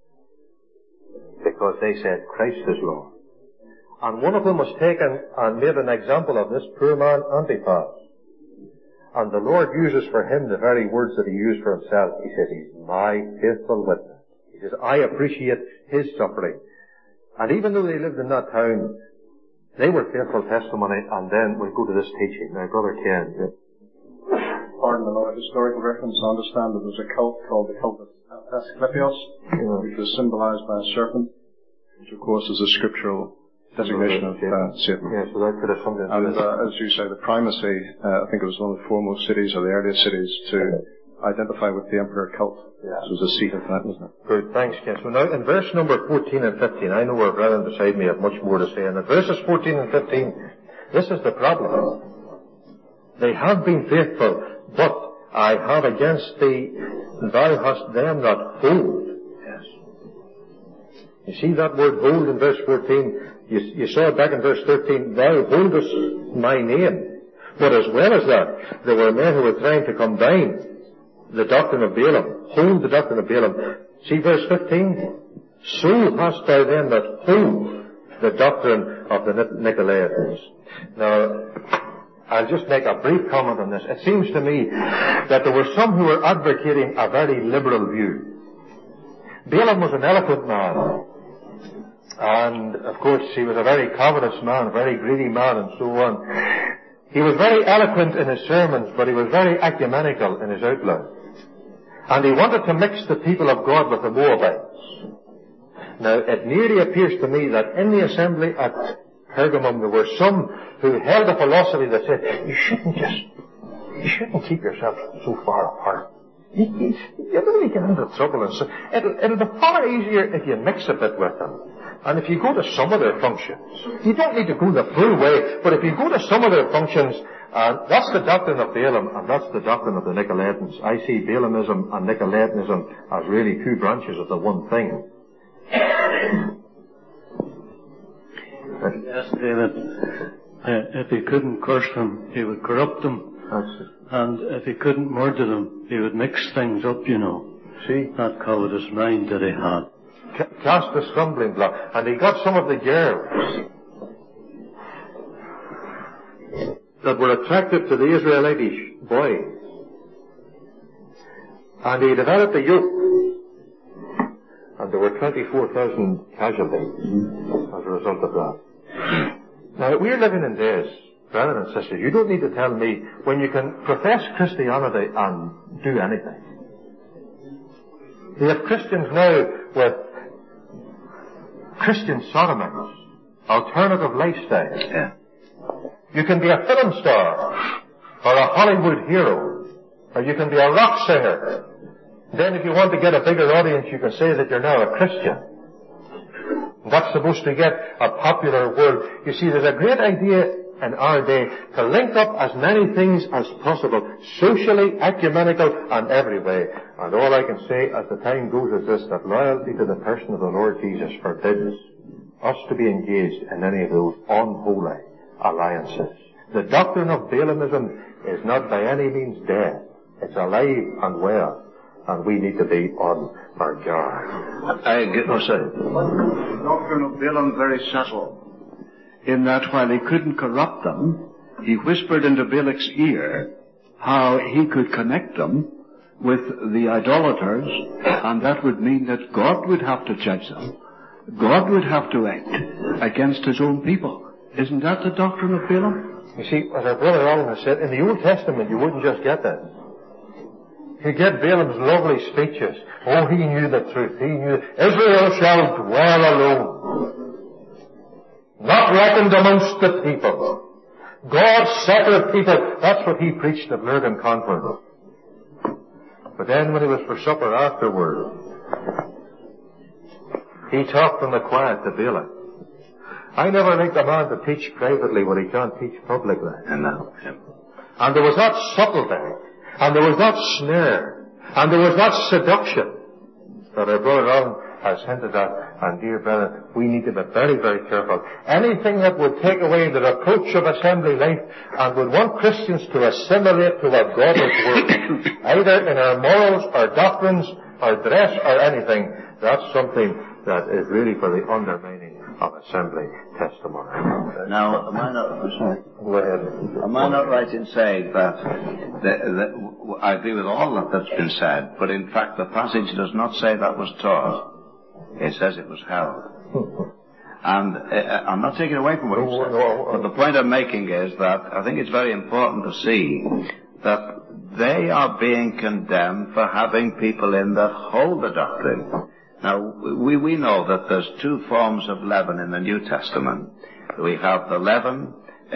because they said Christ is Lord. And one of them was taken and made an example of this poor man Antipas. And the Lord uses for him the very words that he used for himself. He says, he's my faithful witness. He says, I appreciate his suffering. And even though they lived in that town, they were faithful testimony. And then we go to this teaching. Now, Brother Ken. Pardon the Lord, historical reference. I understand that there was a cult called the cult of Asclepios, yeah. which was symbolized by a serpent, which of course is a scriptural designation of uh, Satan. Yeah, so that could have something to do And uh, as you say, the primacy, uh, I think it was one of the foremost cities, or the earliest cities, to identify with the emperor cult. Yeah. This was the seat of that, wasn't it? Good, thanks, Ken. So now, in verse number fourteen and fifteen, I know our brethren beside me have much more to say. And in verses fourteen and fifteen, this is the problem. They have been faithful, but I have against thee, thou hast them that hold. Yes. You see that word hold in verse fourteen? You, you saw it back in verse thirteen, thou holdest my name. But as well as that, there were men who were trying to combine the doctrine of Balaam, hold the doctrine of Balaam. See verse fifteen? So hast thou them that hold the doctrine of the Nicolaitans. Now, I'll just make a brief comment on this. It seems to me that there were some who were advocating a very liberal view. Balaam was an eloquent man. And, of course, he was a very covetous man, a very greedy man, and so on. He was very eloquent in his sermons, but he was very ecumenical in his outlook. And he wanted to mix the people of God with the Moabites. Now, it nearly appears to me that in the assembly at Pergamum there were some who held a philosophy that said, you shouldn't just, you shouldn't keep yourself so far apart. You, you, you really get into trouble, and so it'll, it'll be far easier if you mix a bit with them. And if you go to some of their functions, you don't need to go the full way, but if you go to some of their functions, and that's the doctrine of Balaam, and that's the doctrine of the Nicolaitans. I see Balaamism and Nicolaitanism as really two branches of the one thing. Yes, David. Uh, if he couldn't curse them, he would corrupt them. That's it. And if he couldn't murder them, he would mix things up, you know. See? That covetous mind that he had. Cast a stumbling block. And he got some of the girls that were attracted to the Israelitish boys. And he developed a yoke. And there were twenty-four thousand casualties as a result of that. Now, we're living in days, brothers and sisters, you don't need to tell me when you can profess Christianity and do anything. We have Christians now with Christian sodomies, alternative lifestyle. Yeah. You can be a film star, or a Hollywood hero, or you can be a rock singer. Then if you want to get a bigger audience, you can say that you're now a Christian. That's supposed to get a popular word. You see, there's a great idea in our day to link up as many things as possible, socially, ecumenical, and every way. And all I can say as the time goes is this, that loyalty to the person of the Lord Jesus forbids us to be engaged in any of those unholy alliances. The doctrine of Balaamism is not by any means dead. It's alive and well, and we need to be on our guard. I get no say. The doctrine of Balaam very subtle, in that while he couldn't corrupt them, he whispered into Balak's ear how he could connect them with the idolaters, and that would mean that God would have to judge them. God would have to act against his own people. Isn't that the doctrine of Balaam? You see, as our brother Alan has said, in the Old Testament you wouldn't just get that. You get Balaam's lovely speeches. Oh, he knew the truth. He knew Israel shall dwell alone, not reckoned amongst the people. God's separate people. That's what he preached at Lurgan Conference. But then when he was for supper afterward, he talked in the quiet to Balak. I never liked a man to teach privately what he can't teach publicly. And now, and there was that subtlety, and there was that snare, and there was that seduction that our brother Alan has hinted at. And dear brother, we need to be very, very careful. Anything that would take away the reproach of assembly life and would want Christians to assimilate to a godless world, either in our morals, our doctrines, our dress, or anything, that's something that is really for the undermining of assembly testimony. Now, am I not, sorry. Go ahead. Am I not right in saying that, that, that I agree with all that that's been said, but in fact the passage does not say that was taught. It says it was held. And uh, I'm not taking away from what you said, but the point I'm making is that I think it's very important to see that they are being condemned for having people in that hold the doctrine. Now, we, we know that there's two forms of leaven in the New Testament. We have the leaven uh,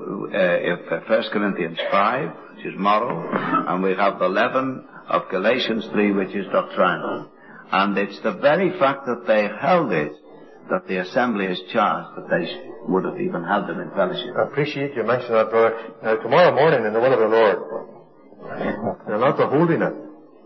uh, of First Corinthians five, which is moral, and we have the leaven of Galatians three, which is doctrinal. And it's the very fact that they held it that the assembly is charged that they would have even held them in fellowship. I appreciate you mentioning that, brother. Now, tomorrow morning, in the will of the Lord, they're not the holding it.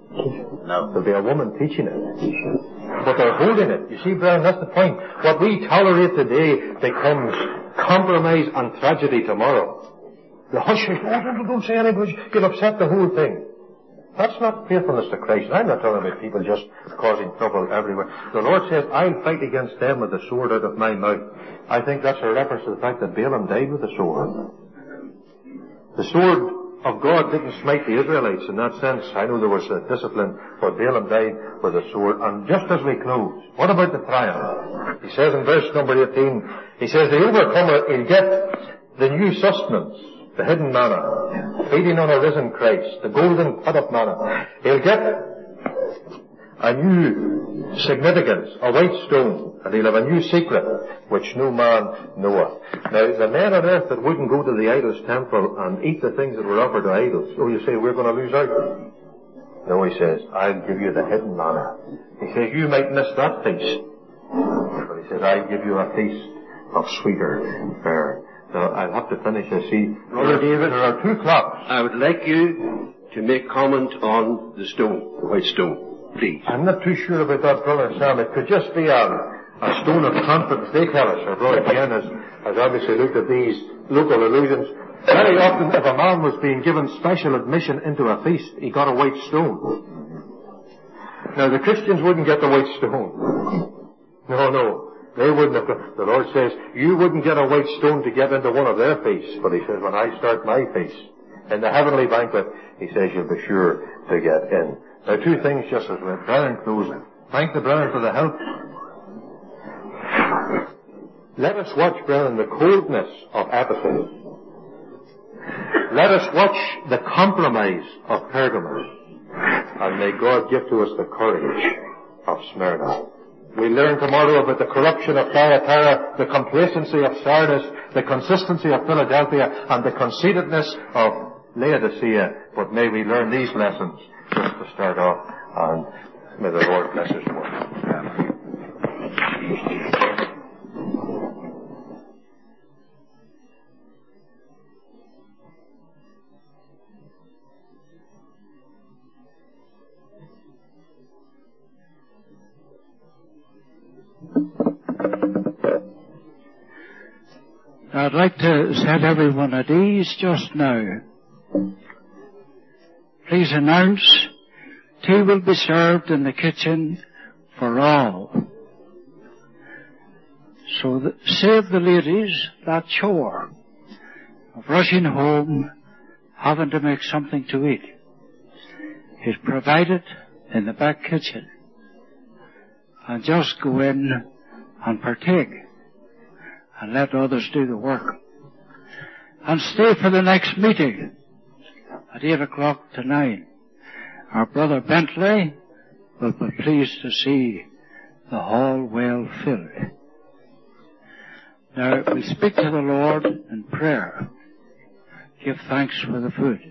No. There'll be a woman teaching it. But they're holding it. You see, Brian, that's the point. What we tolerate today becomes compromise and tragedy tomorrow. The hush, oh, don't, don't say anything, you'll upset the whole thing. That's not faithfulness to Christ. I'm not talking about people just causing trouble everywhere. The Lord says, I'll fight against them with the sword out of my mouth. I think that's a reference to the fact that Balaam died with the sword. The sword of God didn't smite the Israelites in that sense. I know there was a discipline, but Balaam died with a sword. And just as we close, what about the triumph? He says in verse number eighteen, he says, the overcomer, he'll get the new sustenance, the hidden manna, feeding on a risen Christ, the golden pot of manna. He'll get a new significance, a white stone, and he'll have a new secret, which no man knoweth. Now, the men on earth that wouldn't go to the idol's temple and eat the things that were offered to idols, oh, you say, we're going to lose out. No, he says, I'll give you the hidden manna. He says, you might miss that feast. But he says, I'll give you a feast of sweeter fare. So I'll have to finish, I see. Brother David, there are two clocks. I would like you to make comment on the stone, the white stone, please. I'm not too sure about that, Brother Sam. It could just be a, a stone of confidence. They tell us, our Brother Ken has, has obviously looked at these local illusions. Very often, if a man was being given special admission into a feast, he got a white stone. Now, the Christians wouldn't get the white stone. No, no. They wouldn't have. The Lord says, you wouldn't get a white stone to get into one of their feasts. But he says, when I start my feast, in the heavenly banquet, he says, you'll be sure to get in. Now, two things just as we're brethren closing. Thank the brethren for the help. Let us watch, brethren, the coldness of Ephesus. Let us watch the compromise of Pergamos. And may God give to us the courage of Smyrna. We learn tomorrow about the corruption of Thyatira, the complacency of Sardis, the consistency of Philadelphia, and the conceitedness of Laodicea. But may we learn these lessons just to start off, and may the Lord bless His word. Amen. I'd like to set everyone at ease just now. please announce tea will be served in the kitchen for all. So that, save the ladies that chore of rushing home, having to make something to eat. It's provided in the back kitchen. And just go in and partake and let others do the work. And stay for the next meeting at eight o'clock to nine. Our brother Bentley will be pleased to see the hall well filled. Now we speak to the Lord in prayer. Give thanks for the food.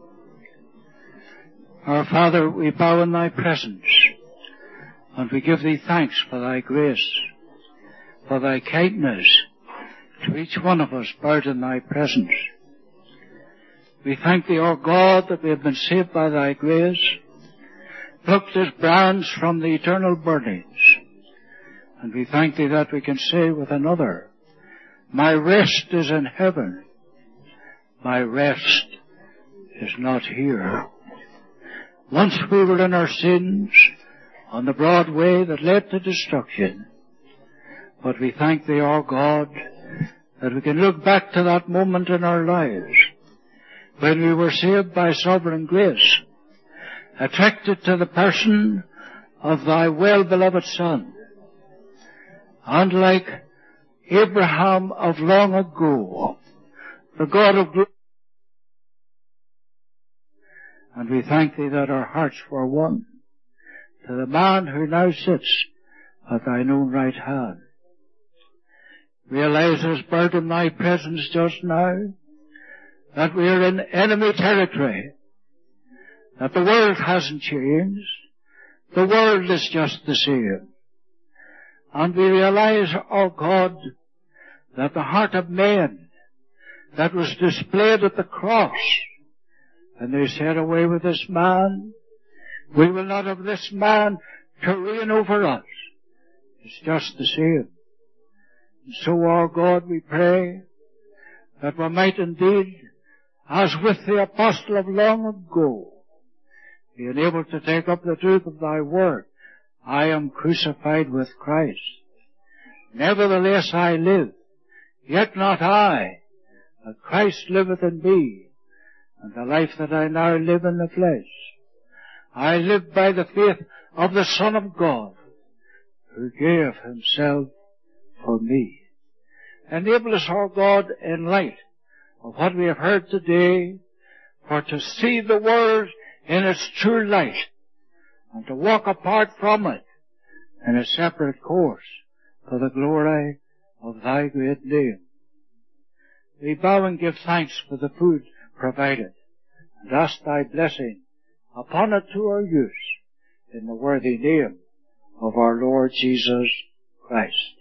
Our Father, we bow in thy presence, and we give thee thanks for thy grace, for thy kindness to each one of us bowed in thy presence. We thank thee, O God, that we have been saved by thy grace, plucked as brands from the eternal burnings. And we thank thee that we can say with another, my rest is in heaven. My rest is not here. Once we were in our sins on the broad way that led to destruction. But we thank thee, O God, that we can look back to that moment in our lives when we were saved by sovereign grace, attracted to the person of thy well-beloved Son. And like Abraham of long ago, the God of glory. And we thank thee that our hearts were won to the man who now sits at thine own right hand. Realize as bird in thy presence just now that we are in enemy territory, that the world hasn't changed, the world is just the same. And we realize, oh God, that the heart of man that was displayed at the cross, and they said, away with this man, we will not have this man to reign over us. It's just the same. And so, our God, we pray that we might indeed, as with the apostle of long ago, be enabled to take up the truth of thy word. I am crucified with Christ. Nevertheless I live, yet not I, but Christ liveth in me. And the life that I now live in the flesh, I live by the faith of the Son of God, who gave himself for me. Enable us, our God, in light of what we have heard today, for to see the world in its true light, and to walk apart from it in a separate course for the glory of thy great name. We bow and give thanks for the food provided, and ask thy blessing upon it to our use, in the worthy name of our Lord Jesus Christ.